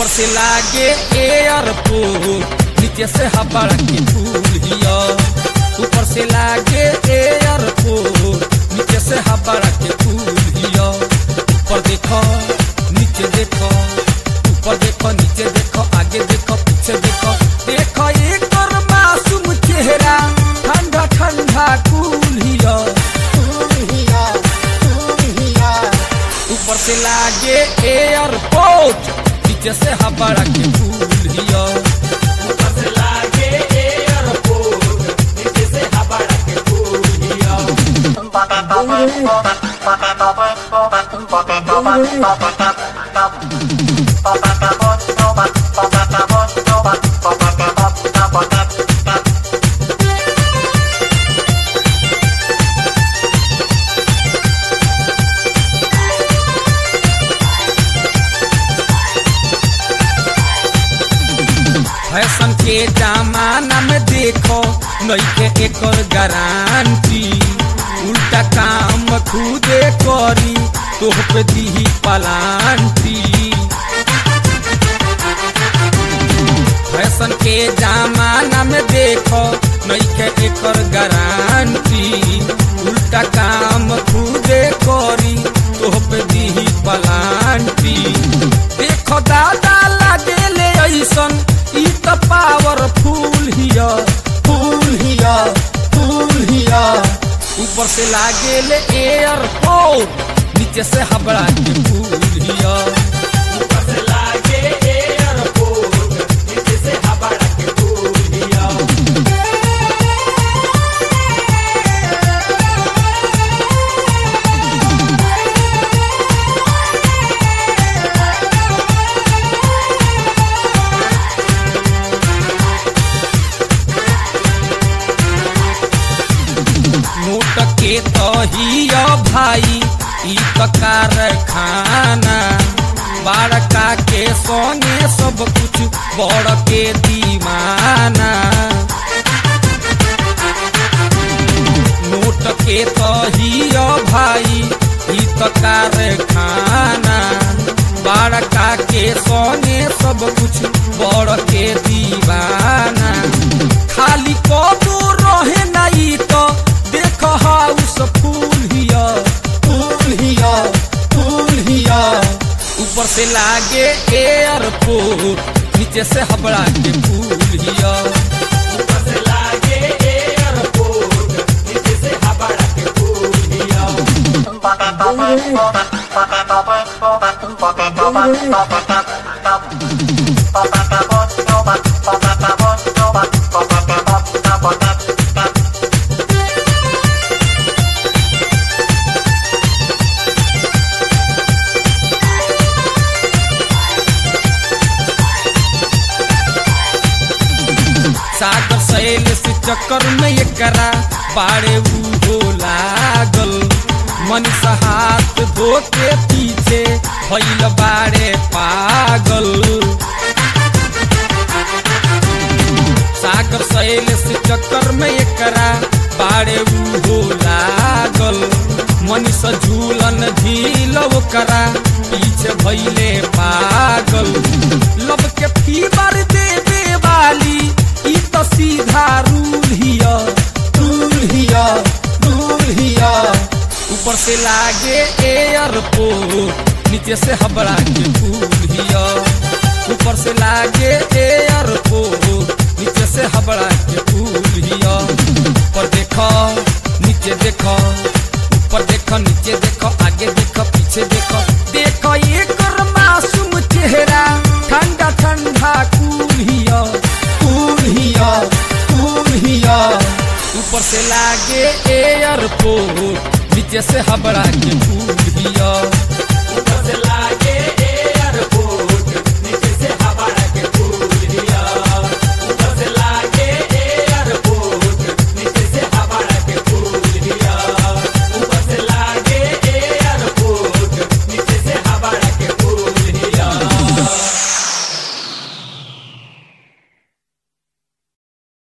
ऊपर से लागे एयरपोर्ट नीचे से हवा के फूल हिया। ऊपर से लागे एयरपोर्ट नीचे से हवा के फूल हिया। ऊपर देखो नीचे देखो, ऊपर देखो नीचे देखो, आगे देखो पीछे देखो, देखो एक और मासूम चेहरा ठंडा ठंडा कूल हिया। ऊपर से लागे एयरपोर्ट नीचे से हवा के फूल हिया। ऊपर से लागे एयरपोर्ट नीचे से हवा के फूल हिया। फैशन के जमाना में देखो नइखे एकर गारंटी। उल्टा काम खुदे करी तोह पे दीही पलांटी। फैशन के जमाना में देखो नइखे एकर गारंटी। उल्टा काम खुदे करी तोह पे दीही पलांटी। देखो दादा लागे ले ऐसन ई तो पावरफुल हिया, फूल हिया, फूल हिया। ऊपर से लागे ले एयरपोर्ट नीचे से हवा के फूल हिया। ऊपर से लागे एयरपोर्ट नीचे से हवा के फूल हिया। नोट के तो हिया भाई ई तो कारखाना। बड़का के संगे सब कुछ बड़ के दीवाना। नोट के तो हिया भाई ई तो कारखाना। बड़का के संगे सब कुछ बड़ के दीवाना। खाली कबो रहे नहीं तो देखो हाउस फूल हिया, फूल हिया, फूल हिया। ऊपर से लागे एयरपोर्ट नीचे से हवा के फूल हिया। ऊपर से लागे एयरपोर्ट नीचे से हवा के फूल हिया। सागर सैल से चक्कर में एकरा बाड़े हो लागल। मनीषा हाथ धो के पीछे भइल बाड़े पागल। सागर सैल से चक्कर में एकरा बाड़े हो लागल। मनीषा झूलन झील ओकरा पीछे भइले पागल। लब के फीवर देवे वाली ई तो सीधा रूल हिया, रूल हिया, रूल हिया। ऊपर से लागे एयरपोर्ट नीचे से हवा के फूल हिया। ऊपर से लागे एयरपोर्ट नीचे से हवा के फूल हिया। ऊपर देखो नीचे देखो, ऊपर देखो नीचे देखो, आगे देखो पीछे देखो, देखो एक और मासूम चेहरा ठंडा ठंडा कूल हिया, कूल हिया, कूल हिया। ऊपर से लागे एयरपोर्ट नीचे से हवा के फूल हिया। ऊपर से